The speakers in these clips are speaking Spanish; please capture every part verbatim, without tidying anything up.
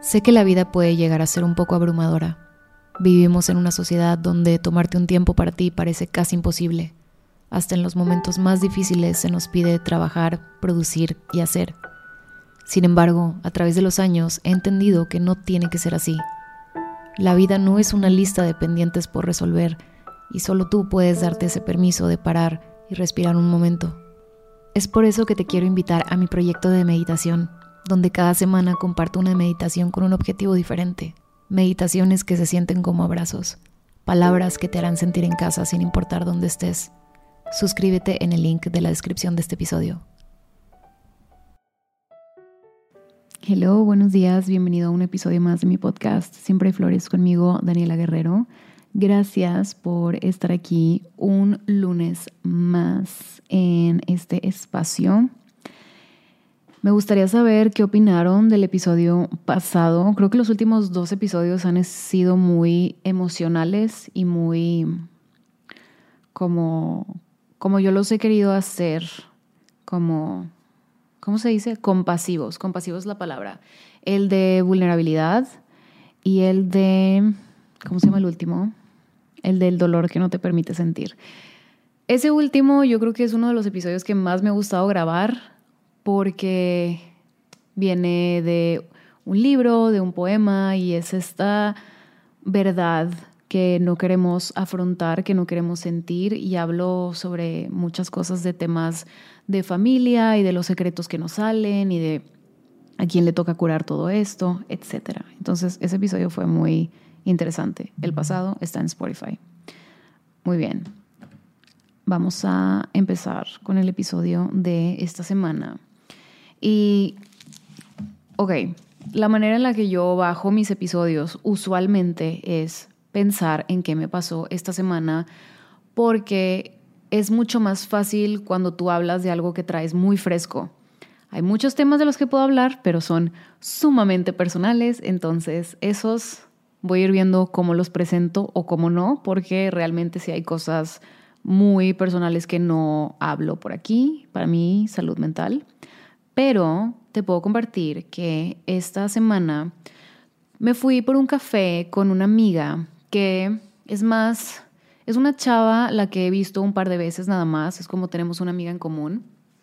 Sé que la vida puede llegar a ser un poco abrumadora. Vivimos en una sociedad donde tomarte un tiempo para ti parece casi imposible. Hasta en los momentos más difíciles se nos pide trabajar, producir y hacer. Sin embargo, a través de los años he entendido que no tiene que ser así. La vida no es una lista de pendientes por resolver y solo tú puedes darte ese permiso de parar y respirar un momento. Es por eso que te quiero invitar a mi proyecto de meditación, donde cada semana comparto una meditación con un objetivo diferente. Meditaciones que se sienten como abrazos, palabras que te harán sentir en casa sin importar dónde estés. Suscríbete en el link de la descripción de este episodio. Hello, buenos días, bienvenido a un episodio más de mi podcast Siempre hay flores conmigo, Daniela Guerrero. Gracias por estar aquí un lunes más en este espacio. Me gustaría saber qué opinaron del episodio pasado. Creo que los últimos dos episodios han sido muy emocionales y muy como, como yo los he querido hacer, como, ¿cómo se dice? Compasivos. Compasivos es la palabra. El de vulnerabilidad y el de, ¿cómo se llama el último? El del dolor que no te permite sentir. Ese último yo creo que es uno de los episodios que más me ha gustado grabar, porque viene de un libro, de un poema, y es esta verdad que no queremos afrontar, que no queremos sentir, y hablo sobre muchas cosas de temas de familia y de los secretos que nos salen y de a quién le toca curar todo esto, etcétera. Entonces, ese episodio fue muy interesante. El pasado está en Spotify. Muy bien. Vamos a empezar con el episodio de esta semana. Y, ok, la manera en la que yo bajo mis episodios usualmente es pensar en qué me pasó esta semana, porque es mucho más fácil cuando tú hablas de algo que traes muy fresco. Hay muchos temas de los que puedo hablar, pero son sumamente personales, entonces esos voy a ir viendo cómo los presento o cómo no, porque realmente sí hay cosas muy personales que no hablo por aquí, para mi salud mental. Pero te puedo compartir que esta semana me fui por un café con una amiga que es más, es una chava la que he visto un par de veces nada más, es como tenemos una amiga en común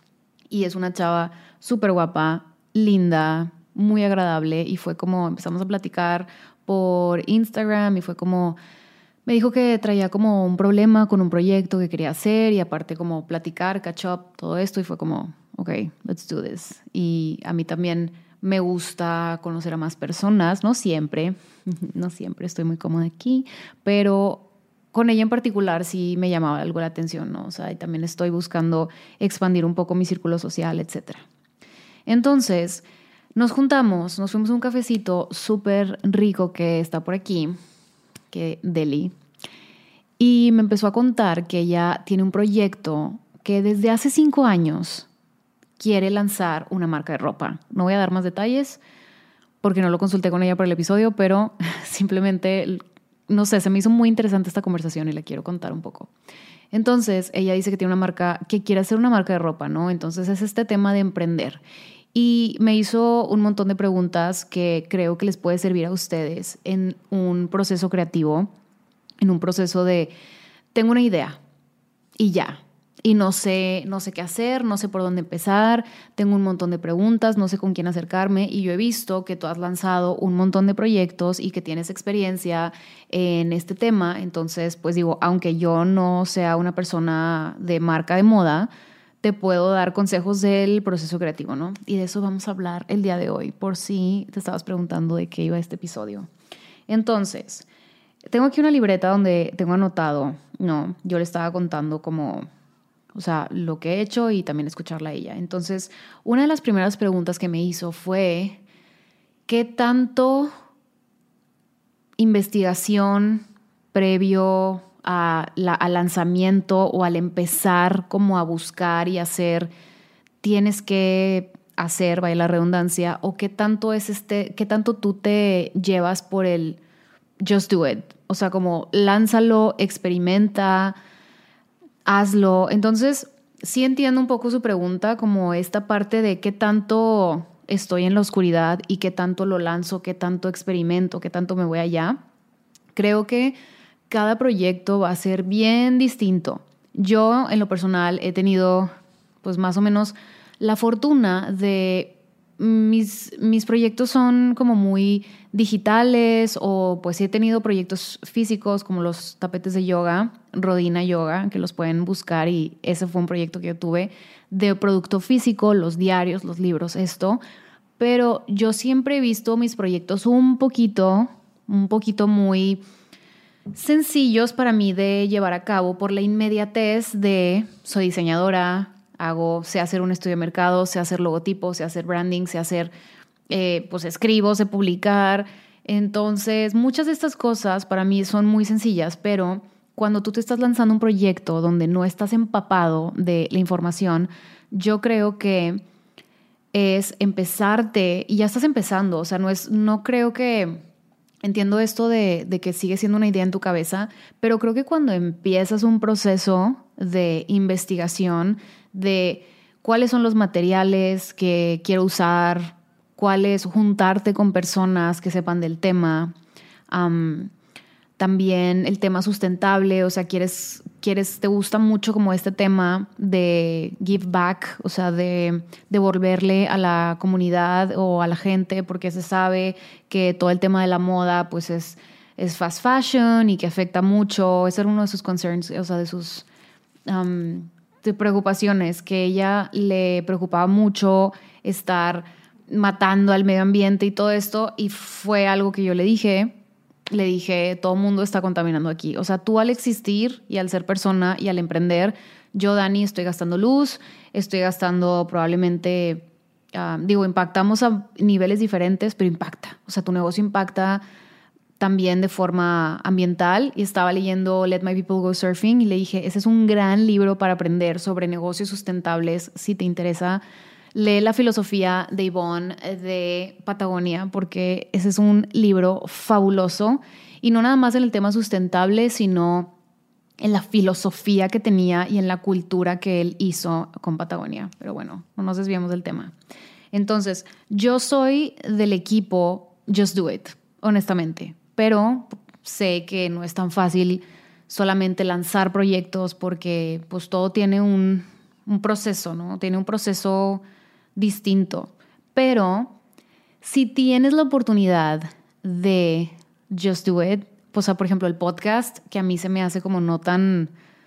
y es una chava súper guapa, linda, muy agradable, y fue como empezamos a platicar por Instagram y fue como, me dijo que traía como un problema con un proyecto que quería hacer y aparte como platicar, catch up, todo esto, y fue como, ok, let's do this. Y a mí también me gusta conocer a más personas, no siempre, no siempre estoy muy cómoda aquí, pero con ella en particular sí me llamaba algo la atención, ¿no? O sea, y también estoy buscando expandir un poco mi círculo social, etcétera. Entonces, nos juntamos, nos fuimos a un cafecito súper rico que está por aquí, que Deli, y me empezó a contar que ella tiene un proyecto que desde hace cinco años quiere lanzar una marca de ropa. No voy a dar más detalles porque no lo consulté con ella para el episodio, pero simplemente, no sé, se me hizo muy interesante esta conversación y la quiero contar un poco. Entonces, ella dice que tiene una marca, que quiere hacer una marca de ropa, ¿no? Entonces, es este tema de emprender. Y me hizo un montón de preguntas que creo que les puede servir a ustedes en un proceso creativo, en un proceso de, tengo una idea y ya. Y no sé, no sé qué hacer, no sé por dónde empezar, tengo un montón de preguntas, no sé con quién acercarme, y yo he visto que tú has lanzado un montón de proyectos y que tienes experiencia en este tema. Entonces, pues digo, aunque yo no sea una persona de marca de moda, te puedo dar consejos del proceso creativo, ¿no? Y de eso vamos a hablar el día de hoy, por si te estabas preguntando de qué iba este episodio. Entonces, tengo aquí una libreta donde tengo anotado, ¿no? Yo le estaba contando como, o sea, lo que he hecho y también escucharla a ella. Entonces, una de las primeras preguntas que me hizo fue, ¿qué tanto investigación previo a la, al lanzamiento o al empezar como a buscar y hacer tienes que hacer, vaya la redundancia, o qué tanto es este, qué tanto tú te llevas por el just do it? O sea, como lánzalo, experimenta, hazlo. Entonces, sí entiendo un poco su pregunta, como esta parte de qué tanto estoy en la oscuridad y qué tanto lo lanzo, qué tanto experimento, qué tanto me voy allá. Creo que cada proyecto va a ser bien distinto. Yo, en lo personal, he tenido, pues más o menos, la fortuna de mis, mis proyectos son como muy digitales, o pues sí he tenido proyectos físicos como los tapetes de yoga, Rodina Yoga, que los pueden buscar, y ese fue un proyecto que yo tuve de producto físico, los diarios, los libros, esto. Pero yo siempre he visto mis proyectos un poquito, un poquito muy sencillos para mí de llevar a cabo por la inmediatez de soy diseñadora, hago, sé hacer un estudio de mercado, sé hacer logotipos, sé hacer branding, sé hacer, eh, pues escribo, sé publicar. Entonces, muchas de estas cosas para mí son muy sencillas, pero cuando tú te estás lanzando un proyecto donde no estás empapado de la información, yo creo que es empezarte, y ya estás empezando, o sea, no es, no creo que... Entiendo esto de, de que sigue siendo una idea en tu cabeza, pero creo que cuando empiezas un proceso de investigación de cuáles son los materiales que quiero usar, cuáles juntarte con personas que sepan del tema, um, también el tema sustentable, o sea, quieres, quieres, te gusta mucho como este tema de give back, o sea, de devolverle a la comunidad o a la gente, porque se sabe que todo el tema de la moda pues es, es fast fashion y que afecta mucho. Ese era uno de sus concerns, o sea, de sus um, de preocupaciones, que ella le preocupaba mucho estar matando al medio ambiente y todo esto, y fue algo que yo le dije. Le dije, todo el mundo está contaminando aquí. O sea, tú al existir y al ser persona y al emprender, yo, Dani, estoy gastando luz, estoy gastando probablemente, uh, digo, impactamos a niveles diferentes, pero impacta. O sea, tu negocio impacta también de forma ambiental. Y estaba leyendo Let My People Go Surfing y le dije, ese es un gran libro para aprender sobre negocios sustentables. Si te interesa, lee La filosofía de Yvonne de Patagonia, porque ese es un libro fabuloso, y no nada más en el tema sustentable, sino en la filosofía que tenía y en la cultura que él hizo con Patagonia. Pero bueno, no nos desviamos del tema. Entonces, yo soy del equipo Just Do It, honestamente, pero sé que no es tan fácil solamente lanzar proyectos, porque pues todo tiene un, un proceso, ¿no? Tiene un proceso distinto. Pero si tienes la oportunidad de Just Do It, pues, por ejemplo, el podcast, que a mí se me hace como no tan...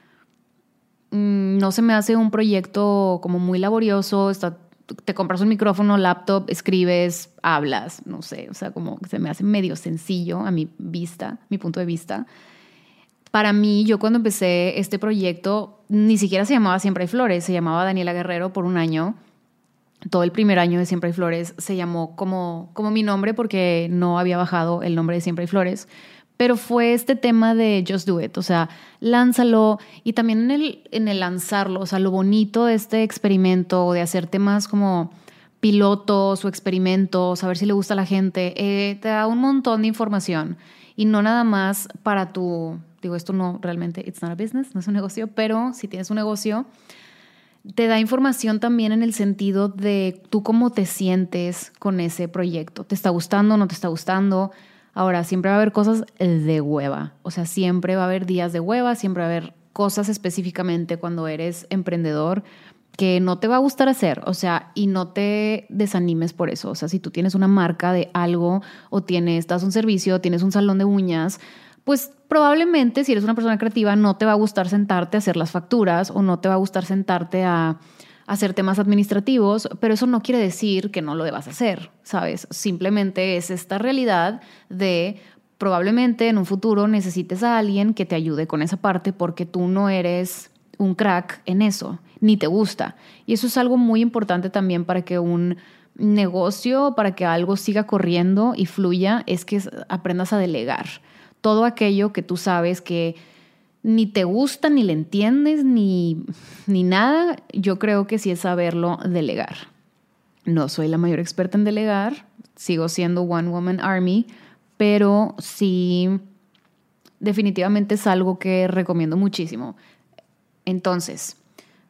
No se me hace un proyecto como muy laborioso. Está, te compras un micrófono, laptop, escribes, hablas, no sé, o sea, como que se me hace medio sencillo a mi vista, mi punto de vista. Para mí, yo cuando empecé este proyecto, ni siquiera se llamaba Siempre hay Flores, se llamaba Daniela Guerrero por un año. Todo el primer año de Siempre hay Flores se llamó como, como mi nombre, porque no había bajado el nombre de Siempre hay Flores. Pero fue este tema de Just Do It, o sea, lánzalo. Y también en el, en el lanzarlo, o sea, lo bonito de este experimento, de hacer temas como pilotos o experimentos, a ver si le gusta a la gente, eh, te da un montón de información. Y no nada más para tu... Digo, esto no, realmente, it's not a business, no es un negocio, pero si tienes un negocio, te da información también en el sentido de tú cómo te sientes con ese proyecto. ¿Te está gustando o no te está gustando? Ahora, siempre va a haber cosas de hueva. O sea, siempre va a haber días de hueva, siempre va a haber cosas específicamente cuando eres emprendedor que no te va a gustar hacer. O sea, y no te desanimes por eso. O sea, si tú tienes una marca de algo o tienes, das un servicio, tienes un salón de uñas, pues probablemente si eres una persona creativa no te va a gustar sentarte a hacer las facturas, o no te va a gustar sentarte a hacer temas administrativos, pero eso no quiere decir que no lo debas hacer, ¿sabes? Simplemente es esta realidad de probablemente en un futuro necesites a alguien que te ayude con esa parte, porque tú no eres un crack en eso, ni te gusta. Y eso es algo muy importante también para que un negocio, para que algo siga corriendo y fluya, es que aprendas a delegar. Todo aquello que tú sabes que ni te gusta, ni le entiendes, ni, ni nada, yo creo que sí es saberlo delegar. No soy la mayor experta en delegar, sigo siendo One Woman Army, pero sí, definitivamente es algo que recomiendo muchísimo. Entonces,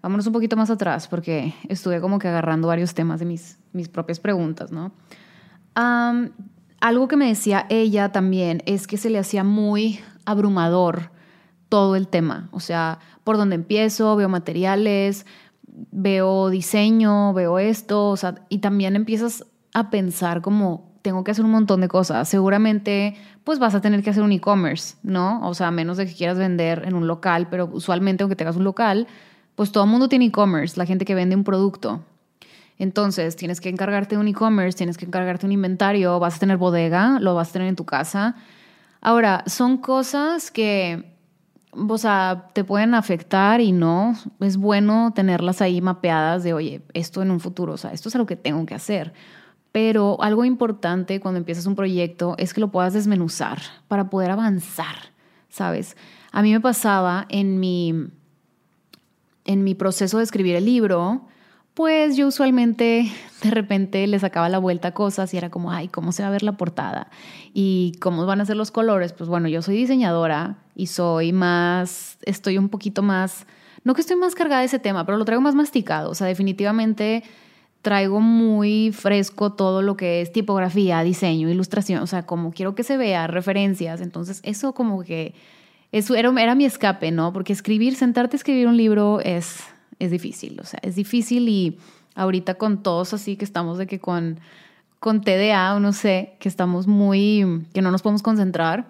vámonos un poquito más atrás porque estuve como que agarrando varios temas de mis, mis propias preguntas, ¿no? Um, algo que me decía ella también es que se le hacía muy abrumador todo el tema. O sea, por dónde empiezo, veo materiales, veo diseño, veo esto, o sea, y también empiezas a pensar como tengo que hacer un montón de cosas. Seguramente pues vas a tener que hacer un e-commerce, ¿no? O sea, a menos de que quieras vender en un local, pero usualmente aunque tengas un local, pues todo el mundo tiene e-commerce, la gente que vende un producto. Entonces, tienes que encargarte de un e-commerce, tienes que encargarte de un inventario, vas a tener bodega, lo vas a tener en tu casa. Ahora, son cosas que, o sea, te pueden afectar y no. Es bueno tenerlas ahí mapeadas de, oye, esto en un futuro, o sea, esto es algo que tengo que hacer. Pero algo importante cuando empiezas un proyecto es que lo puedas desmenuzar para poder avanzar, ¿sabes? A mí me pasaba en mi, en mi proceso de escribir el libro, pues yo usualmente de repente le sacaba la vuelta a cosas y era como, ay, ¿cómo se va a ver la portada? ¿Y cómo van a ser los colores? Pues bueno, yo soy diseñadora y soy más, estoy un poquito más, no que estoy más cargada de ese tema, pero lo traigo más masticado. O sea, definitivamente traigo muy fresco todo lo que es tipografía, diseño, ilustración, o sea, como quiero que se vea, referencias. Entonces eso como que, eso era, era mi escape, ¿no? Porque escribir, sentarte a escribir un libro es... es difícil, o sea, es difícil y ahorita con todos así que estamos de que con, con T D A o no sé, que estamos muy, que no nos podemos concentrar,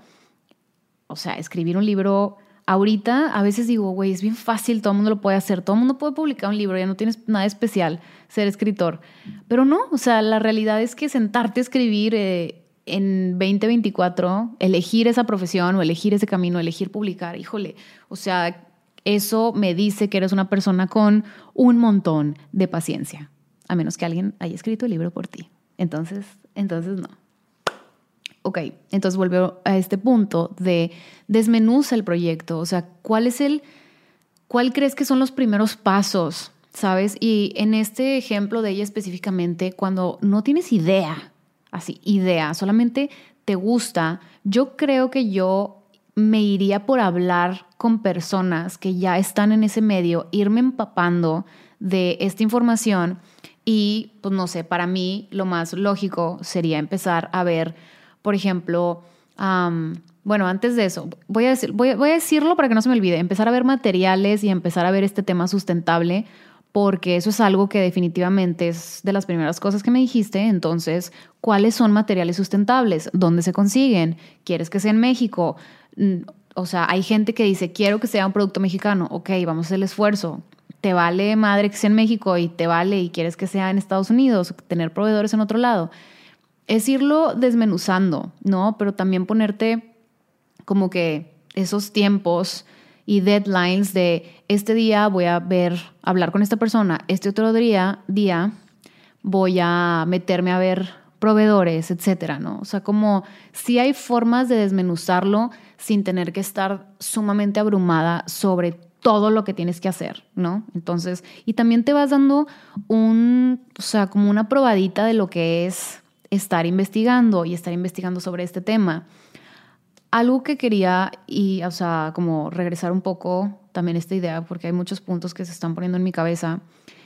o sea, escribir un libro, ahorita a veces digo, güey, es bien fácil, todo el mundo lo puede hacer, todo el mundo puede publicar un libro, ya no tienes nada especial ser escritor, pero no, o sea, la realidad es que sentarte a escribir eh, en veinte veinticuatro, elegir esa profesión o elegir ese camino, elegir publicar, híjole, o sea, eso me dice que eres una persona con un montón de paciencia, a menos que alguien haya escrito el libro por ti. Entonces, entonces no. Ok, entonces vuelvo a este punto de desmenuza el proyecto. O sea, ¿cuál es el, cuál crees que son los primeros pasos? ¿Sabes? Y en este ejemplo de ella específicamente, cuando no tienes idea, así, idea, solamente te gusta, yo creo que yo me iría por hablar con personas que ya están en ese medio, irme empapando de esta información y, pues no sé, para mí lo más lógico sería empezar a ver, por ejemplo, um, bueno, antes de eso, voy a, decir, voy, voy a decirlo para que no se me olvide, empezar a ver materiales y empezar a ver este tema sustentable, porque eso es algo que definitivamente es de las primeras cosas que me dijiste. Entonces, ¿cuáles son materiales sustentables? ¿Dónde se consiguen? ¿Quieres que sea en México? O sea, hay gente que dice, quiero que sea un producto mexicano. Ok, vamos a hacer el esfuerzo. Te vale madre que sea en México y te vale y quieres que sea en Estados Unidos, tener proveedores en otro lado. Es irlo desmenuzando, ¿no? Pero también ponerte como que esos tiempos y deadlines de este día voy a ver, hablar con esta persona, este otro día, día voy a meterme a ver proveedores, etcétera, ¿no? O sea, como sí hay formas de desmenuzarlo sin tener que estar sumamente abrumada sobre todo lo que tienes que hacer, ¿no? Entonces, y también te vas dando un, o sea, como una probadita de lo que es estar investigando y estar investigando sobre este tema. Algo que quería, y, o sea, como regresar un poco también a esta idea, porque hay muchos puntos que se están poniendo en mi cabeza,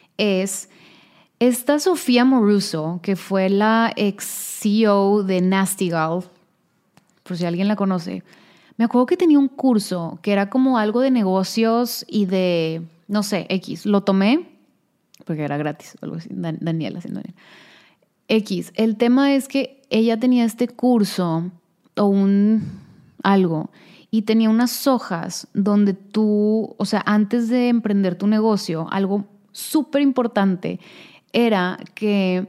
es esta Sofía Moruso, que fue la ex C E O de Nasty Gal, por si alguien la conoce. Me acuerdo que tenía un curso que era como algo de negocios y de, no sé, X. Lo tomé porque era gratis, algo así, Dan- Daniela haciendo X. El tema es que ella tenía este curso o un algo y tenía unas hojas donde tú, o sea, antes de emprender tu negocio, algo súper importante era que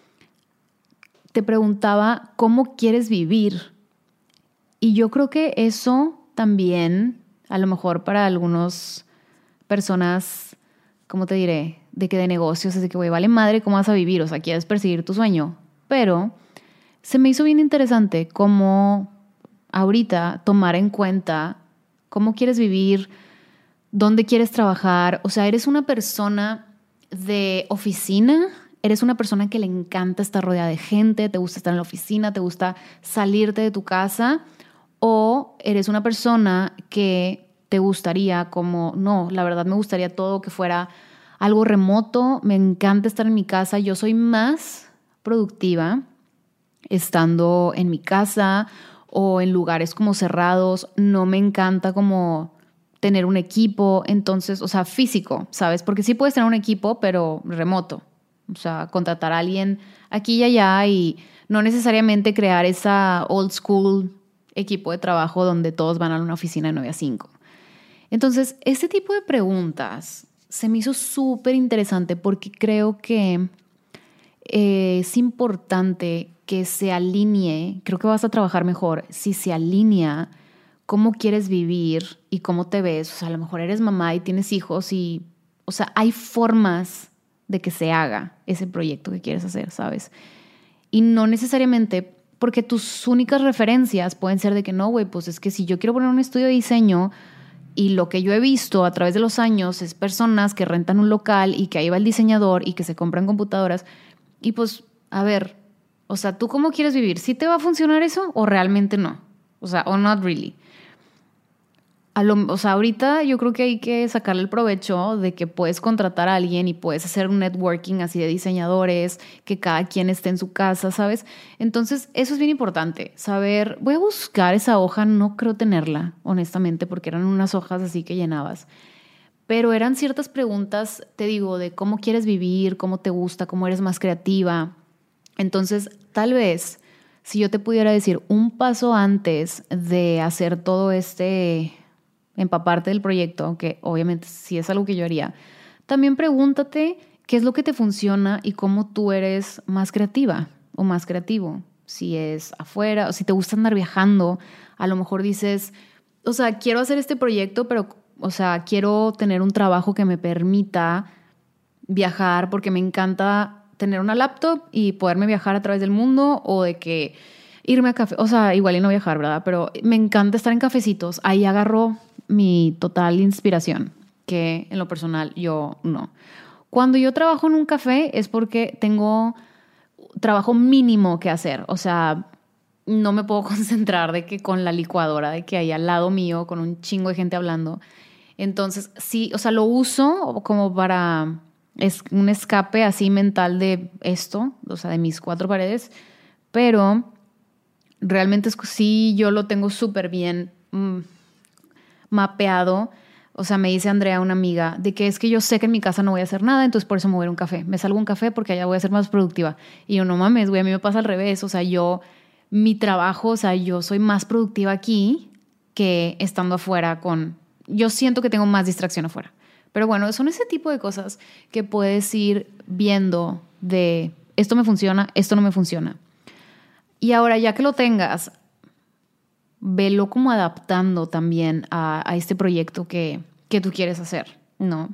te preguntaba cómo quieres vivir. Y yo creo que eso también, a lo mejor para algunas personas, ¿cómo te diré? De que de negocios, es de que, güey, vale madre cómo vas a vivir, o sea, quieres perseguir tu sueño. Pero se me hizo bien interesante cómo ahorita tomar en cuenta cómo quieres vivir, dónde quieres trabajar. O sea, eres una persona de oficina, eres una persona que le encanta estar rodeada de gente, te gusta estar en la oficina, te gusta salirte de tu casa, o eres una persona que te gustaría como, no, la verdad me gustaría todo que fuera algo remoto, me encanta estar en mi casa. Yo soy más productiva estando en mi casa o en lugares como cerrados. No me encanta como tener un equipo, entonces, o sea, físico, ¿sabes? Porque sí puedes tener un equipo, pero remoto. O sea, contratar a alguien aquí y allá y no necesariamente crear esa old school equipo de trabajo donde todos van a una oficina de nueve a cinco. Entonces, este tipo de preguntas se me hizo súper interesante porque creo que eh, es importante que se alinee, creo que vas a trabajar mejor si se alinea cómo quieres vivir y cómo te ves. O sea, a lo mejor eres mamá y tienes hijos y, o sea, hay formas de que se haga ese proyecto que quieres hacer, ¿sabes? Y no necesariamente porque tus únicas referencias pueden ser de que no, güey, pues es que si yo quiero poner un estudio de diseño y lo que yo he visto a través de los años es personas que rentan un local y que ahí va el diseñador y que se compran computadoras y pues, a ver, o sea, ¿tú cómo quieres vivir? ¿Sí te va a funcionar eso o realmente no? O sea, o not really. A lo, o sea, ahorita yo creo que hay que sacarle el provecho de que puedes contratar a alguien y puedes hacer un networking así de diseñadores, que cada quien esté en su casa, ¿sabes? Entonces, eso es bien importante, saber, voy a buscar esa hoja, no creo tenerla, honestamente, porque eran unas hojas así que llenabas, pero eran ciertas preguntas, te digo, de cómo quieres vivir, cómo te gusta, cómo eres más creativa. Entonces, tal vez, si yo te pudiera decir un paso antes de hacer todo este empaparte del proyecto, aunque obviamente sí es algo que yo haría, también pregúntate qué es lo que te funciona y cómo tú eres más creativa o más creativo. Si es afuera o si te gusta andar viajando, a lo mejor dices, o sea, quiero hacer este proyecto, pero, o sea, quiero tener un trabajo que me permita viajar porque me encanta tener una laptop y poderme viajar a través del mundo o de que irme a café, o sea, igual y no viajar, ¿verdad? Pero me encanta estar en cafecitos. Ahí agarro mi total inspiración, que en lo personal yo no. Cuando yo trabajo en un café es porque tengo trabajo mínimo que hacer. O sea, no me puedo concentrar de que con la licuadora, de que hay al lado mío con un chingo de gente hablando. Entonces, sí, o sea, lo uso como para es un escape así mental de esto, o sea, de mis cuatro paredes, pero realmente es, sí, yo lo tengo súper bien mmm, mapeado. O sea, me dice Andrea, una amiga, de que es que yo sé que en mi casa no voy a hacer nada, entonces por eso me voy a ir a un café. Me salgo a un café porque allá voy a ser más productiva. Y yo, no mames, güey, a mí me pasa al revés. O sea, yo, mi trabajo, o sea, yo soy más productiva aquí que estando afuera con... Yo siento que tengo más distracción afuera. Pero bueno, son ese tipo de cosas que puedes ir viendo de esto me funciona, esto no me funciona. Y ahora, ya que lo tengas, velo como adaptando también a, a este proyecto que, que tú quieres hacer, ¿no?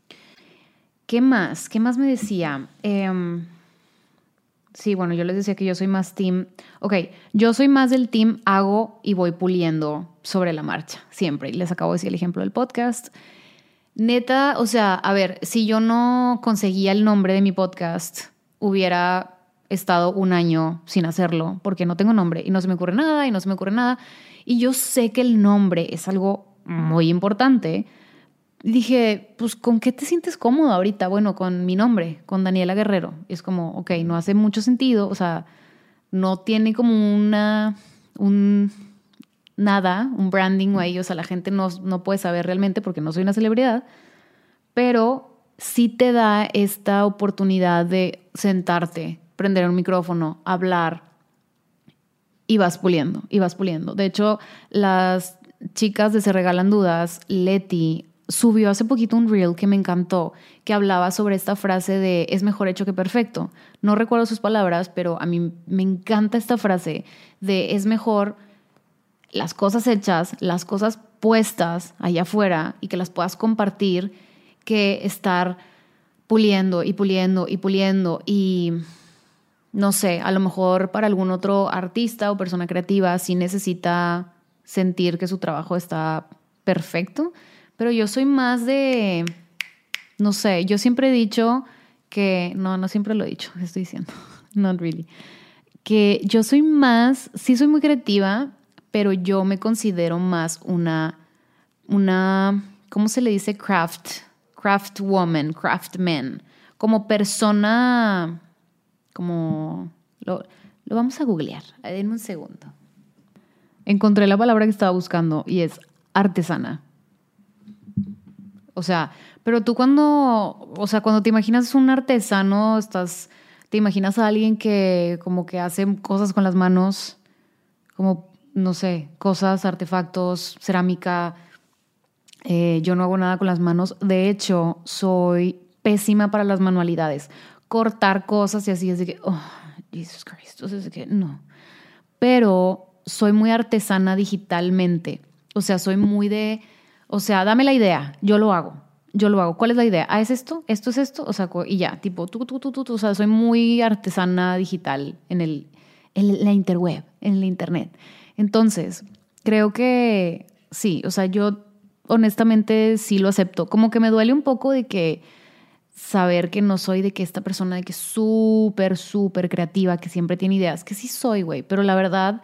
¿Qué más? ¿Qué más me decía? Eh, sí, bueno, yo les decía que yo soy más team... Ok, yo soy más del team hago y voy puliendo sobre la marcha, siempre. Y les acabo de decir el ejemplo del podcast. Neta, o sea, a ver, si yo no conseguía el nombre de mi podcast, hubiera estado un año sin hacerlo porque no tengo nombre y no se me ocurre nada y no se me ocurre nada. Y yo sé que el nombre es algo muy importante. Y dije, pues, ¿con qué te sientes cómodo ahorita? Bueno, con mi nombre, con Daniela Guerrero. Y es como, ok, no hace mucho sentido, o sea, no tiene como una, un, nada, un branding o ahí, o sea, la gente no, no puede saber realmente porque no soy una celebridad, pero sí te da esta oportunidad de sentarte, prender un micrófono, hablar y vas puliendo, y vas puliendo. De hecho, las chicas de Se Regalan Dudas, Leti, subió hace poquito un reel que me encantó, que hablaba sobre esta frase de es mejor hecho que perfecto. No recuerdo sus palabras, pero a mí me encanta esta frase de es mejor las cosas hechas, las cosas puestas allá afuera y que las puedas compartir que estar puliendo y puliendo y puliendo y no sé, a lo mejor para algún otro artista o persona creativa sí necesita sentir que su trabajo está perfecto, pero yo soy más de, no sé, yo siempre he dicho que, no, no siempre lo he dicho, estoy diciendo, not really, que yo soy más, sí soy muy creativa, pero yo me considero más una, una, ¿cómo se le dice? Craft, Craftwoman, craftman, como persona, como... Lo, lo vamos a googlear, denme un segundo. Encontré la palabra que estaba buscando y es artesana. O sea, pero tú cuando, o sea, cuando te imaginas un artesano, estás, te imaginas a alguien que como que hace cosas con las manos, como, no sé, cosas, artefactos, cerámica. Eh, yo no hago nada con las manos. De hecho, soy pésima para las manualidades. Cortar cosas y así es de que, oh, Jesus Christ, es de que no. Pero soy muy artesana digitalmente. O sea, soy muy de, o sea, dame la idea, yo lo hago. Yo lo hago. ¿Cuál es la idea? Ah, ¿es esto? ¿Esto es esto? O sea, y ya, tipo, tú, tú, tú, tú, tú. O sea, soy muy artesana digital en, el, en la interweb, en el internet. Entonces, creo que sí, o sea, yo honestamente sí lo acepto. Como que me duele un poco de que saber que no soy de que esta persona de que es súper, súper creativa, que siempre tiene ideas, que sí soy, güey, pero la verdad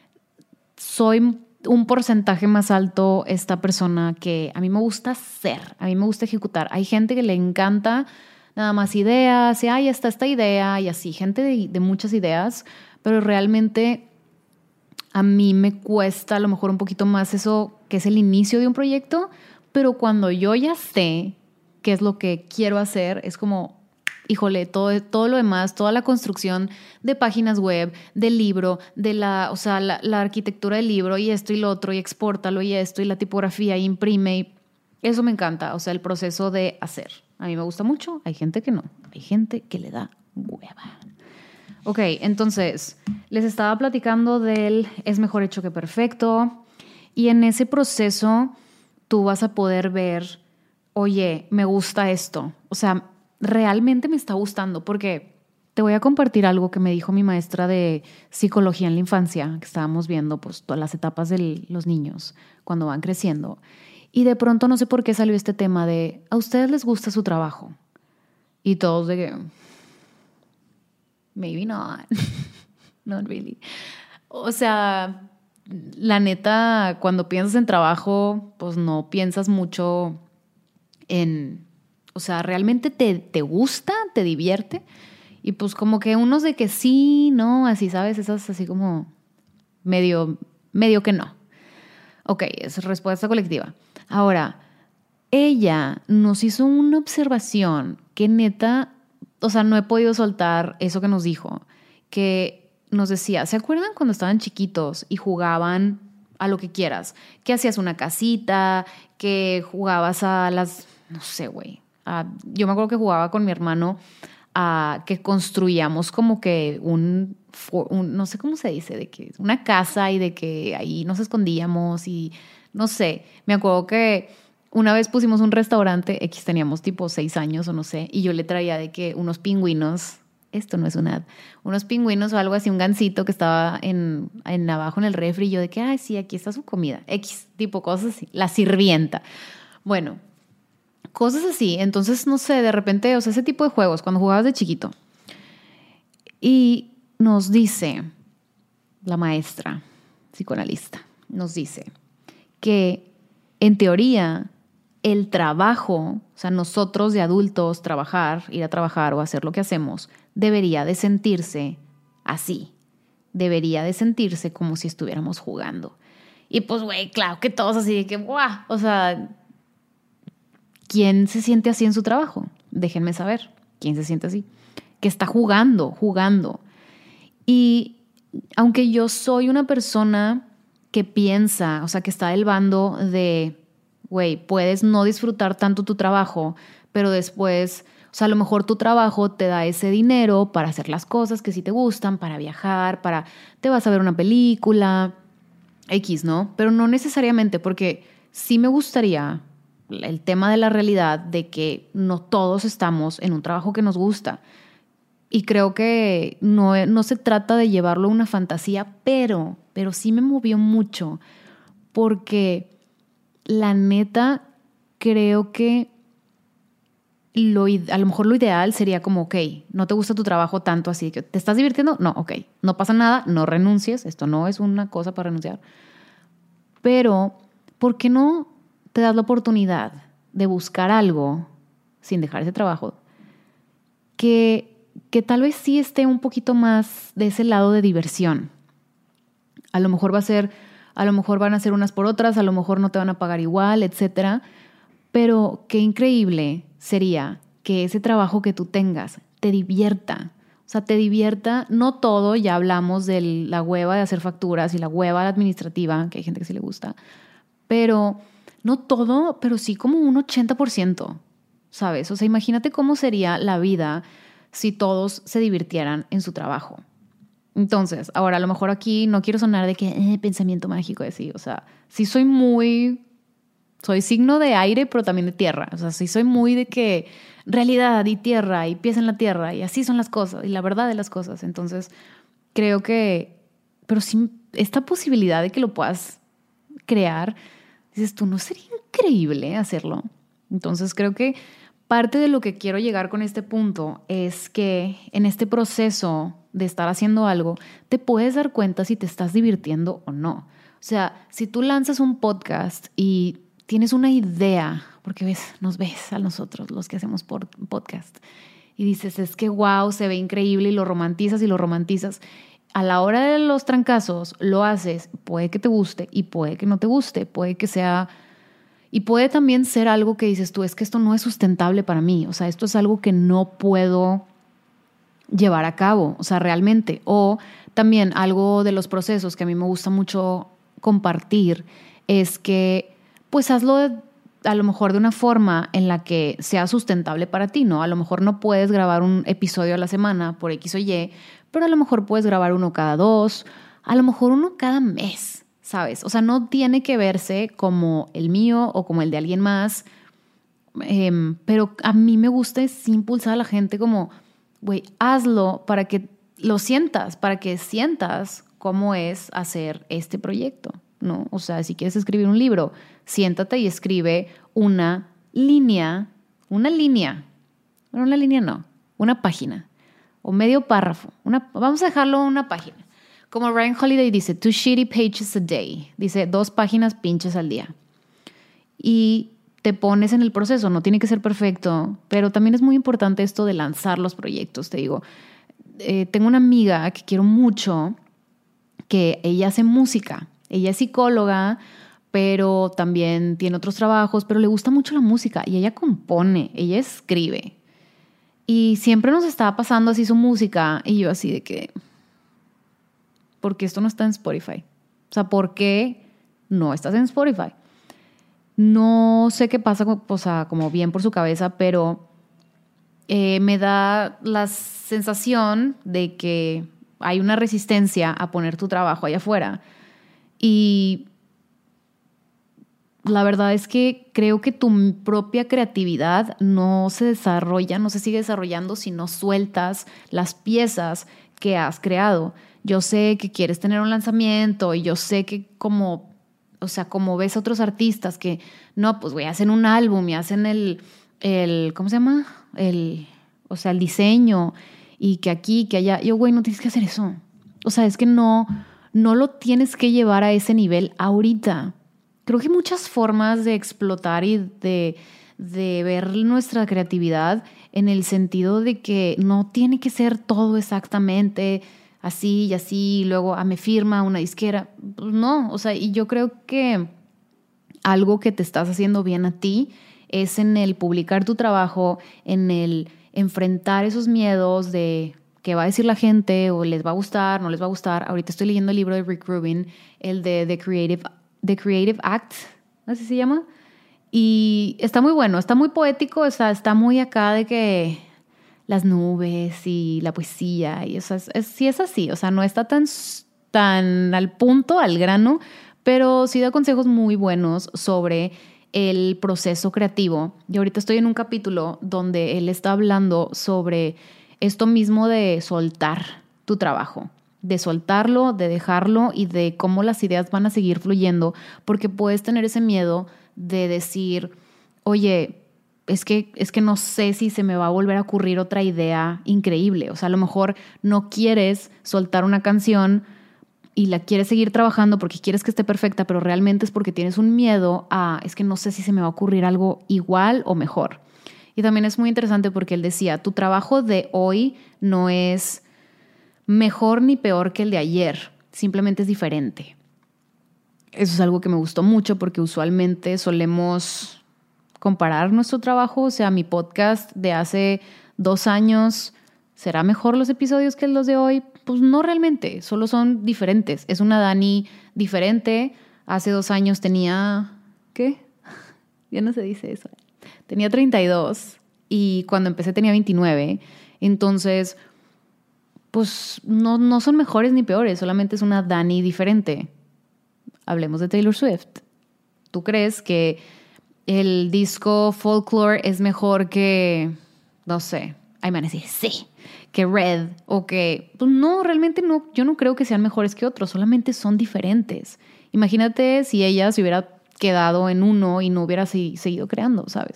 soy un porcentaje más alto esta persona que a mí me gusta hacer, a mí me gusta ejecutar. Hay gente que le encanta nada más ideas, y ahí está esta idea y así, gente de, de muchas ideas, pero realmente a mí me cuesta a lo mejor un poquito más eso que es el inicio de un proyecto, pero cuando yo ya sé qué es lo que quiero hacer, es como, híjole, todo, todo lo demás, toda la construcción de páginas web, del libro, de la, o sea, la, la arquitectura del libro y esto y lo otro y expórtalo y esto y la tipografía y imprime y eso me encanta, o sea, el proceso de hacer. A mí me gusta mucho, hay gente que no, hay gente que le da hueva. Ok, entonces, les estaba platicando del es mejor hecho que perfecto y en ese proceso tú vas a poder ver, oye, me gusta esto, o sea, realmente me está gustando porque te voy a compartir algo que me dijo mi maestra de psicología en la infancia, que estábamos viendo pues todas las etapas de los niños cuando van creciendo y de pronto no sé por qué salió este tema de ¿a ustedes les gusta su trabajo? Y todos de que maybe not, not really. O sea, la neta, cuando piensas en trabajo, pues no piensas mucho en, o sea, ¿realmente te, te gusta? ¿Te divierte? Y pues como que unos de que sí, no, así, ¿sabes? Esas así como medio, medio que no. Ok, es respuesta colectiva. Ahora, ella nos hizo una observación que neta, o sea, no he podido soltar eso que nos dijo, que nos decía, ¿se acuerdan cuando estaban chiquitos y jugaban a lo que quieras? Que hacías una casita, que jugabas a las, no sé, güey. Yo me acuerdo que jugaba con mi hermano a que construíamos como que un, un, no sé cómo se dice, de que una casa y de que ahí nos escondíamos y no sé, me acuerdo que una vez pusimos un restaurante, X teníamos tipo seis años o no sé, y yo le traía de que unos pingüinos, esto no es un ad, unos pingüinos o algo así, un gansito que estaba en, en abajo en el refri, y yo de que, ay, sí, aquí está su comida, X, tipo cosas así, la sirvienta. Bueno, cosas así, entonces, no sé, de repente, o sea, ese tipo de juegos, cuando jugabas de chiquito. Y nos dice, la maestra psicoanalista, nos dice que en teoría el trabajo, o sea, nosotros de adultos trabajar, ir a trabajar o hacer lo que hacemos, debería de sentirse así. Debería de sentirse como si estuviéramos jugando. Y pues, güey, claro que todos así de que, ¡guau! O sea, ¿quién se siente así en su trabajo? Déjenme saber. ¿Quién se siente así? Que está jugando, jugando. Y aunque yo soy una persona que piensa, o sea, que está del bando de, güey, puedes no disfrutar tanto tu trabajo, pero después, o sea, a lo mejor tu trabajo te da ese dinero para hacer las cosas que sí te gustan, para viajar, para, te vas a ver una película, X, ¿no? Pero no necesariamente, porque sí me gustaría el tema de la realidad de que no todos estamos en un trabajo que nos gusta. Y creo que no, no se trata de llevarlo a una fantasía, pero, pero sí me movió mucho porque la neta creo que lo, a lo mejor lo ideal sería como, ok, no te gusta tu trabajo tanto así, que ¿te estás divirtiendo? No, ok, no pasa nada, no renuncies, esto no es una cosa para renunciar. Pero, ¿por qué no te das la oportunidad de buscar algo sin dejar ese trabajo, que, que tal vez sí esté un poquito más de ese lado de diversión. A lo mejor va a ser, a lo mejor van a ser unas por otras, a lo mejor no te van a pagar igual, etcétera. Pero qué increíble sería que ese trabajo que tú tengas te divierta. O sea, te divierta, no todo, ya hablamos de la hueva de hacer facturas y la hueva administrativa, que hay gente que sí le gusta, pero no todo, pero sí como un ochenta por ciento, ¿sabes? O sea, imagínate cómo sería la vida si todos se divirtieran en su trabajo. Entonces, ahora a lo mejor aquí no quiero sonar de que eh, pensamiento mágico, así, o sea, sí soy muy, soy signo de aire, pero también de tierra, o sea, sí soy muy de que realidad y tierra y pies en la tierra y así son las cosas y la verdad de las cosas. Entonces, creo que, pero sí, esta posibilidad de que lo puedas crear, dices tú, ¿no sería increíble hacerlo? Entonces, creo que parte de lo que quiero llegar con este punto es que en este proceso de estar haciendo algo, te puedes dar cuenta si te estás divirtiendo o no. O sea, si tú lanzas un podcast y tienes una idea, porque ves, nos ves a nosotros, los que hacemos podcast, y dices, es que wow, se ve increíble, y lo romantizas y lo romantizas. A la hora de los trancazos, lo haces, puede que te guste y puede que no te guste, puede que sea... Y puede también ser algo que dices tú, es que esto no es sustentable para mí, o sea, esto es algo que no puedo llevar a cabo, o sea, realmente. O también algo de los procesos que a mí me gusta mucho compartir es que, pues, hazlo de, a lo mejor de una forma en la que sea sustentable para ti, ¿no? A lo mejor no puedes grabar un episodio a la semana por X o Y, pero a lo mejor puedes grabar uno cada dos, a lo mejor uno cada mes. ¿Sabes? O sea, no tiene que verse como el mío o como el de alguien más, eh, pero a mí me gusta es impulsar a la gente como, güey, hazlo para que lo sientas, para que sientas cómo es hacer este proyecto, ¿no? O sea, si quieres escribir un libro, siéntate y escribe una línea, una línea, bueno, una línea no, una página o medio párrafo, una, vamos a dejarlo una página. Como Ryan Holiday dice, two shitty pages a day. Dice, dos páginas pinches al día. Y te pones en el proceso. No tiene que ser perfecto, pero también es muy importante esto de lanzar los proyectos. Te digo, eh, tengo una amiga que quiero mucho, que ella hace música. Ella es psicóloga, pero también tiene otros trabajos, pero le gusta mucho la música. Y ella compone, ella escribe. Y siempre nos estaba pasando así su música. Y yo así de que... porque esto no está en Spotify. O sea, ¿por qué no estás en Spotify? No sé qué pasa, o sea, como bien por su cabeza, pero eh, me da la sensación de que hay una resistencia a poner tu trabajo allá afuera. Y la verdad es que creo que tu propia creatividad no se desarrolla, no se sigue desarrollando si no sueltas las piezas que has creado. Yo sé que quieres tener un lanzamiento y yo sé que como, o sea, como ves a otros artistas que, no, pues güey, hacen un álbum y hacen el, el, ¿cómo se llama? El, o sea, el diseño y que aquí, que allá. Yo, güey, no tienes que hacer eso. O sea, es que no, no lo tienes que llevar a ese nivel ahorita. Creo que hay muchas formas de explotar y de, de ver nuestra creatividad en el sentido de que no tiene que ser todo exactamente así y así, y luego ah, me firma una disquera. Pues no, o sea, y yo creo que algo que te estás haciendo bien a ti es en el publicar tu trabajo, en el enfrentar esos miedos de qué va a decir la gente o les va a gustar, no les va a gustar. Ahorita estoy leyendo el libro de Rick Rubin, el de The Creative, The Creative Act, ¿así se llama? Y está muy bueno, está muy poético, o sea, está muy acá de que las nubes y la poesía, y eso es, es, sí es así, o sea, no está tan, tan al punto, al grano, pero sí da consejos muy buenos sobre el proceso creativo. Y ahorita estoy en un capítulo donde él está hablando sobre esto mismo de soltar tu trabajo, de soltarlo, de dejarlo y de cómo las ideas van a seguir fluyendo, porque puedes tener ese miedo de decir, oye, es que, es que no sé si se me va a volver a ocurrir otra idea increíble. O sea, a lo mejor no quieres soltar una canción y la quieres seguir trabajando porque quieres que esté perfecta, pero realmente es porque tienes un miedo a, es que no sé si se me va a ocurrir algo igual o mejor. Y también es muy interesante porque él decía, tu trabajo de hoy no es mejor ni peor que el de ayer, simplemente es diferente. Eso es algo que me gustó mucho porque usualmente solemos comparar nuestro trabajo. O sea, mi podcast de hace dos años, ¿será mejor los episodios que los de hoy? Pues no realmente, solo son diferentes. Es una Dani diferente. Hace dos años tenía, ¿qué? Ya no se dice eso. Tenía treinta y dos y cuando empecé tenía veintinueve. Entonces, pues no, no son mejores ni peores, solamente es una Dani diferente. Hablemos de Taylor Swift. ¿Tú crees que el disco Folklore es mejor que, no sé, ay, me van a decir, sí, que Red? O que, pues no, realmente no, yo no creo que sean mejores que otros, solamente son diferentes. Imagínate si ella se hubiera quedado en uno y no hubiera si, seguido creando, ¿sabes?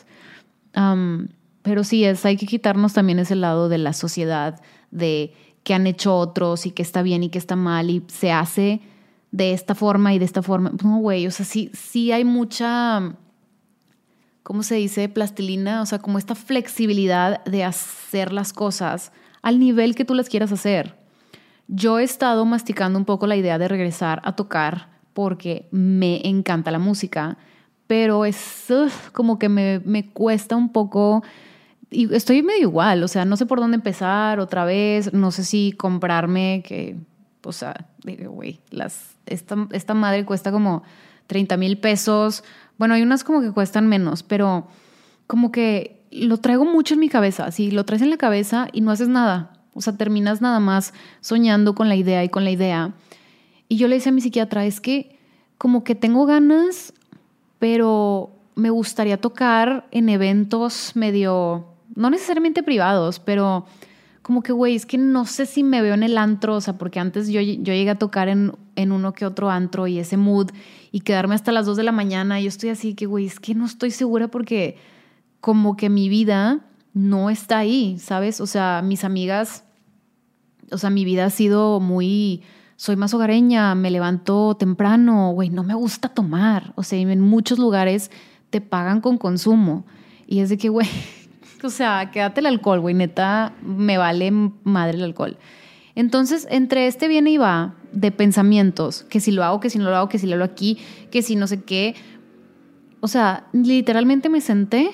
Um, pero sí, es, hay que quitarnos también ese lado de la sociedad, de qué han hecho otros y qué está bien y qué está mal y se hace de esta forma y de esta forma. No, güey, o sea, sí, sí hay mucha, ¿cómo se dice? Plastilina, o sea, como esta flexibilidad de hacer las cosas al nivel que tú las quieras hacer. Yo he estado masticando un poco la idea de regresar a tocar porque me encanta la música, pero es uf, como que me, me cuesta un poco y estoy medio igual, o sea, no sé por dónde empezar otra vez, no sé si comprarme, que, o sea, güey, las esta, esta madre cuesta como treinta mil pesos, bueno, hay unas como que cuestan menos, pero como que lo traigo mucho en mi cabeza, si lo traes en la cabeza y no haces nada, o sea, terminas nada más soñando con la idea y con la idea. Y yo le decía a mi psiquiatra, es que como que tengo ganas, pero me gustaría tocar en eventos medio, no necesariamente privados, pero como que, güey, es que no sé si me veo en el antro, o sea, porque antes yo, yo llegué a tocar en, en uno que otro antro y ese mood y quedarme hasta las dos de la mañana y yo estoy así que, güey, es que no estoy segura porque como que mi vida no está ahí, ¿sabes? O sea, mis amigas, o sea, mi vida ha sido muy, soy más hogareña, me levanto temprano, güey, no me gusta tomar, o sea, en muchos lugares te pagan con consumo y es de que, güey, o sea, quédate el alcohol, güey, neta, me vale madre el alcohol. Entonces, entre este viene y va de pensamientos, que si lo hago, que si no lo hago, que si lo hago aquí, que si no sé qué. O sea, literalmente me senté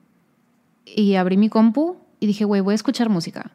y abrí mi compu y dije, güey, voy a escuchar música.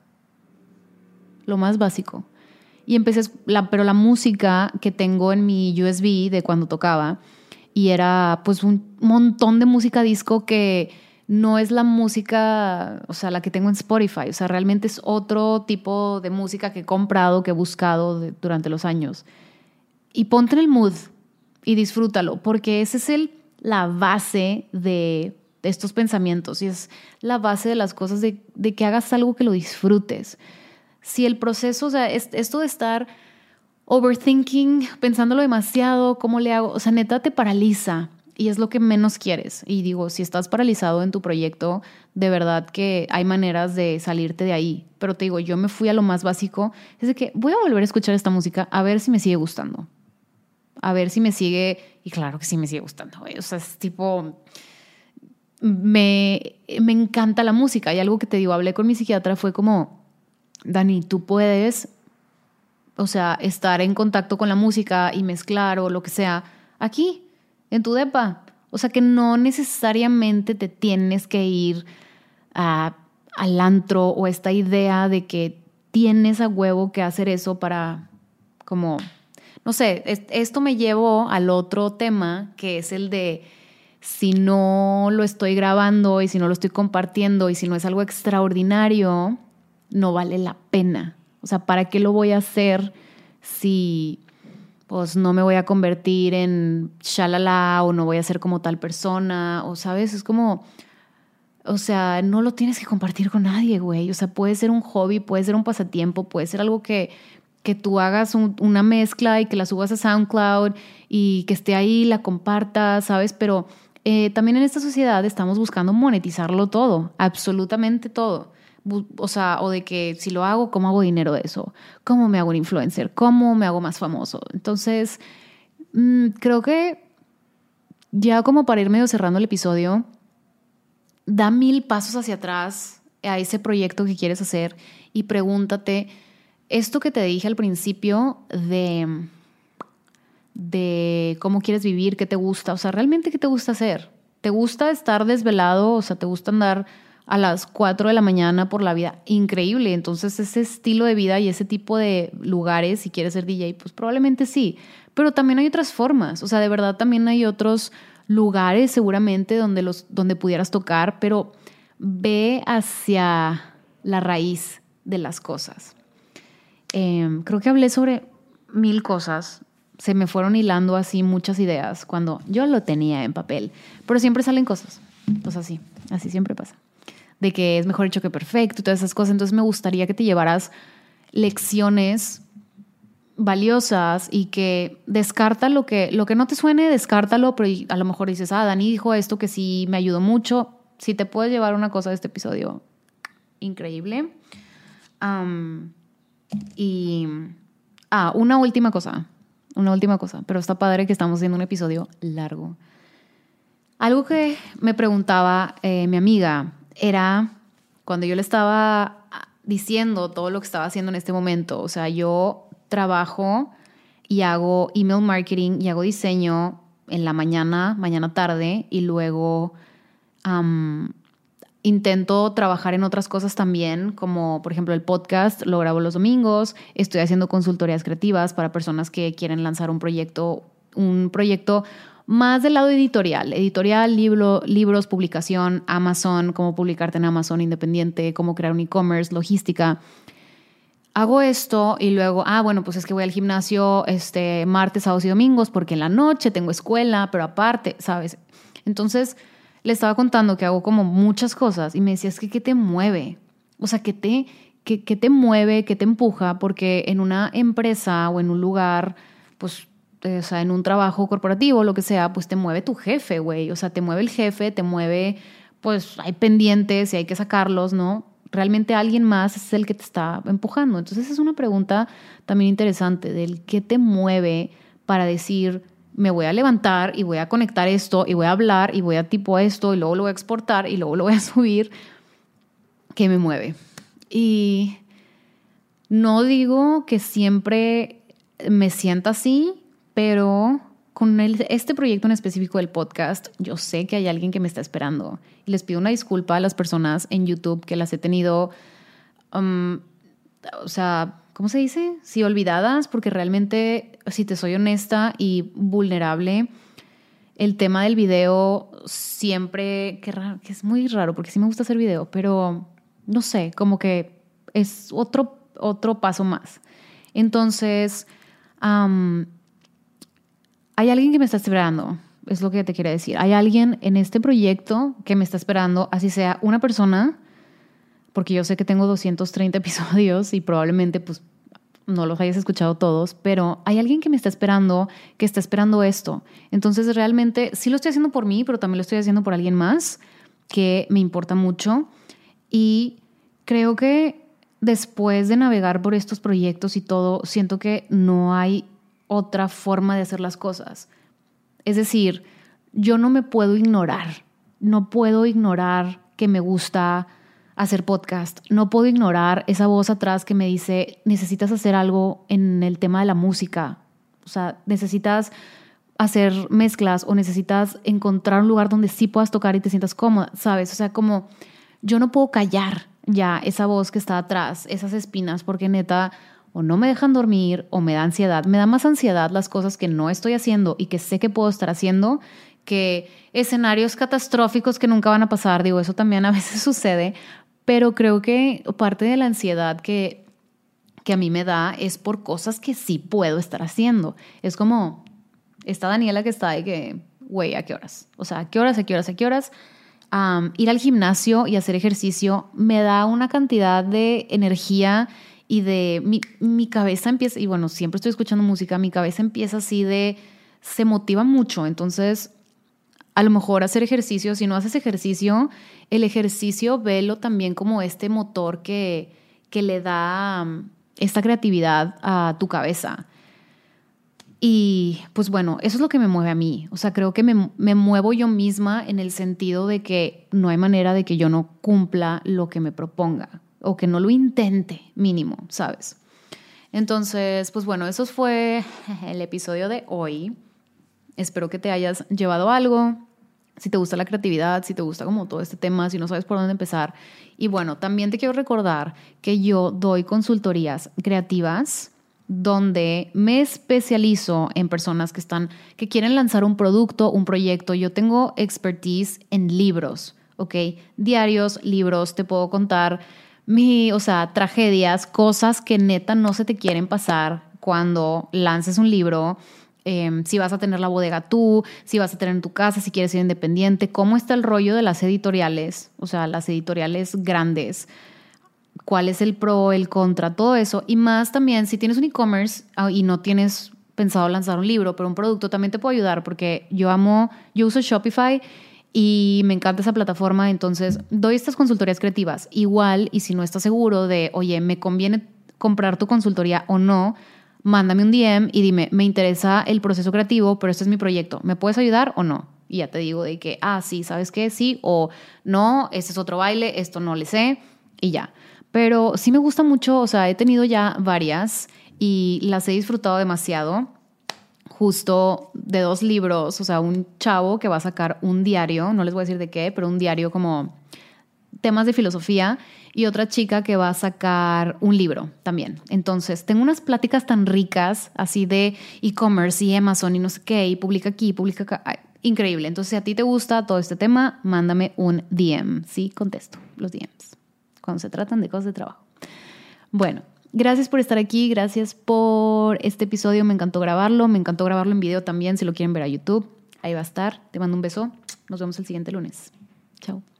Lo más básico. Y empecé, la, pero la música que tengo en mi U S B de cuando tocaba, y era pues un montón de música disco que no es la música, o sea, la que tengo en Spotify. O sea, realmente es otro tipo de música que he comprado, que he buscado de, durante los años. Y ponte en el mood y disfrútalo, porque esa es el, la base de, de estos pensamientos y es la base de las cosas, de, de que hagas algo que lo disfrutes. Si el proceso, o sea, es, esto de estar overthinking, pensándolo demasiado, ¿cómo le hago? O sea, neta te paraliza. Y es lo que menos quieres. Y digo, si estás paralizado en tu proyecto, de verdad que hay maneras de salirte de ahí. Pero te digo, yo me fui a lo más básico. Es de que voy a volver a escuchar esta música a ver si me sigue gustando. A ver si me sigue... Y claro que sí me sigue gustando. O sea, es tipo... Me, me encanta la música. Y algo que te digo, hablé con mi psiquiatra, fue como... Dani, tú puedes... O sea, estar en contacto con la música y mezclar o lo que sea aquí, en tu depa. O sea, que no necesariamente te tienes que ir a, al antro o esta idea de que tienes a huevo que hacer eso para, como, no sé, es, esto me llevó al otro tema, que es el de si no lo estoy grabando y si no lo estoy compartiendo y si no es algo extraordinario, no vale la pena. O sea, ¿para qué lo voy a hacer si... pues no me voy a convertir en shalala o no voy a ser como tal persona, o sabes, es como, o sea, no lo tienes que compartir con nadie, güey. O sea, puede ser un hobby, puede ser un pasatiempo, puede ser algo que, que tú hagas un, una mezcla y que la subas a SoundCloud y que esté ahí, la compartas, ¿sabes? Pero eh, también en esta sociedad estamos buscando monetizarlo todo, absolutamente todo. O sea, o de que si lo hago, ¿cómo hago dinero de eso? ¿Cómo me hago un influencer? ¿Cómo me hago más famoso? Entonces, mmm, creo que ya como para ir medio cerrando el episodio, da mil pasos hacia atrás a ese proyecto que quieres hacer y pregúntate, esto que te dije al principio de, de cómo quieres vivir, qué te gusta, o sea, realmente qué te gusta hacer. ¿Te gusta estar desvelado? O sea, ¿te gusta andar a las cuatro de la mañana por la vida? Increíble. Entonces, ese estilo de vida y ese tipo de lugares, si quieres ser D J, pues probablemente sí. Pero también hay otras formas. O sea, de verdad también hay otros lugares seguramente donde, los, donde pudieras tocar, pero ve hacia la raíz de las cosas. Eh, creo que hablé sobre mil cosas. Se me fueron hilando así muchas ideas cuando yo lo tenía en papel. Pero siempre salen cosas. Pues así, así siempre pasa. De que es mejor hecho que perfecto y todas esas cosas. Entonces me gustaría que te llevaras lecciones valiosas y que descarta lo que, lo que no te suene, descártalo, pero a lo mejor dices, ah, Dani dijo esto que sí me ayudó mucho. Si te puedes llevar una cosa de este episodio, increíble. Um, y, ah, una última cosa. Una última cosa, pero está padre que estamos haciendo un episodio largo. Algo que me preguntaba eh, mi amiga era cuando yo le estaba diciendo todo lo que estaba haciendo en este momento. O sea, yo trabajo y hago email marketing y hago diseño en la mañana, mañana tarde, y luego um, intento trabajar en otras cosas también, como por ejemplo el podcast, lo grabo los domingos. Estoy haciendo consultorías creativas para personas que quieren lanzar un proyecto, un proyecto más del lado editorial, editorial, libro, libros, publicación, Amazon, cómo publicarte en Amazon independiente, cómo crear un e-commerce, logística. Hago esto y luego, ah, bueno, pues es que voy al gimnasio este, martes, sábados y domingos porque en la noche tengo escuela, pero aparte, ¿sabes? Entonces le estaba contando que hago como muchas cosas y me decía, es que ¿qué te mueve? O sea, ¿qué te, qué, qué te mueve, qué te empuja? Porque en una empresa o en un lugar, pues, o sea, en un trabajo corporativo, lo que sea, pues te mueve tu jefe, güey. O sea, te mueve el jefe, te mueve, pues hay pendientes y hay que sacarlos, ¿no? Realmente alguien más es el que te está empujando. Entonces es una pregunta también interesante del qué te mueve para decir, me voy a levantar y voy a conectar esto y voy a hablar y voy a tipo esto y luego lo voy a exportar y luego lo voy a subir. ¿Qué me mueve? Y no digo que siempre me sienta así, pero con el, este proyecto en específico del podcast, yo sé que hay alguien que me está esperando. Y les pido una disculpa a las personas en YouTube que las he tenido, um, o sea, ¿cómo se dice? Sí, olvidadas, porque realmente, si te soy honesta y vulnerable, el tema del video siempre, que, raro, que es muy raro, porque sí me gusta hacer video, pero no sé, como que es otro, otro paso más. Entonces, um, hay alguien que me está esperando, es lo que te quería decir. Hay alguien en este proyecto que me está esperando, así sea una persona, porque yo sé que tengo doscientos treinta episodios y probablemente pues no los hayas escuchado todos, pero hay alguien que me está esperando, que está esperando esto. Entonces realmente sí lo estoy haciendo por mí, pero también lo estoy haciendo por alguien más que me importa mucho. Y creo que después de navegar por estos proyectos y todo, siento que no hay otra forma de hacer las cosas. Es decir, yo no me puedo ignorar, no puedo ignorar que me gusta hacer podcast, no puedo ignorar esa voz atrás que me dice, necesitas hacer algo en el tema de la música, o sea, necesitas hacer mezclas o necesitas encontrar un lugar donde sí puedas tocar y te sientas cómoda, ¿sabes? O sea, como yo no puedo callar ya esa voz que está atrás, esas espinas, porque neta, o no me dejan dormir o me da ansiedad. Me da más ansiedad las cosas que no estoy haciendo y que sé que puedo estar haciendo que escenarios catastróficos que nunca van a pasar. Digo, eso también a veces sucede, pero creo que parte de la ansiedad que, que a mí me da es por cosas que sí puedo estar haciendo. Es como esta Daniela que está de que, güey, ¿a qué horas? O sea, ¿a qué horas, a qué horas, a qué horas? Um, ir al gimnasio y hacer ejercicio me da una cantidad de energía y de mi, mi cabeza empieza, y bueno, siempre estoy escuchando música, mi cabeza empieza así de, se motiva mucho. Entonces, a lo mejor hacer ejercicio, si no haces ejercicio, el ejercicio velo también como este motor que, que le da um, esta creatividad a tu cabeza. Y pues bueno, eso es lo que me mueve a mí. O sea, creo que me, me muevo yo misma en el sentido de que no hay manera de que yo no cumpla lo que me proponga o que no lo intente mínimo, ¿sabes? Entonces, pues bueno, eso fue el episodio de hoy. Espero que te hayas llevado algo. Si te gusta la creatividad, si te gusta como todo este tema, si no sabes por dónde empezar. Y bueno, también te quiero recordar que yo doy consultorías creativas donde me especializo en personas que están, que quieren lanzar un producto, un proyecto. Yo tengo expertise en libros, ¿ok? Diarios, libros, te puedo contar mi, o sea, tragedias, cosas que neta no se te quieren pasar cuando lances un libro. Eh, si vas a tener la bodega tú, si vas a tener en tu casa, si quieres ser independiente, cómo está el rollo de las editoriales, o sea, las editoriales grandes, cuál es el pro, el contra, todo eso. Y más también, si tienes un e-commerce y no tienes pensado lanzar un libro, pero un producto, también te puedo ayudar porque yo amo, yo uso Shopify y me encanta esa plataforma, entonces doy estas consultorías creativas. Igual, y si no estás seguro de, oye, ¿me conviene comprar tu consultoría o no? Mándame un D M y dime, me interesa el proceso creativo, pero este es mi proyecto, ¿me puedes ayudar o no? Y ya te digo de que, ah, sí, ¿sabes qué? Sí o no, este es otro baile, esto no le sé y ya. Pero sí me gusta mucho, o sea, he tenido ya varias y las he disfrutado demasiado. Justo de dos libros, o sea, un chavo que va a sacar un diario, no les voy a decir de qué, pero un diario como temas de filosofía, y otra chica que va a sacar un libro también. Entonces, tengo unas pláticas tan ricas, así de e-commerce y Amazon y no sé qué, y publica aquí, publica acá. Ay, increíble. Entonces, si a ti te gusta todo este tema, mándame un D M. Sí, contesto los D Ms cuando se tratan de cosas de trabajo. Bueno, gracias por estar aquí, gracias por este episodio, me encantó grabarlo, me encantó grabarlo en video también, si lo quieren ver a YouTube, ahí va a estar. Te mando un beso, nos vemos el siguiente lunes. Chao.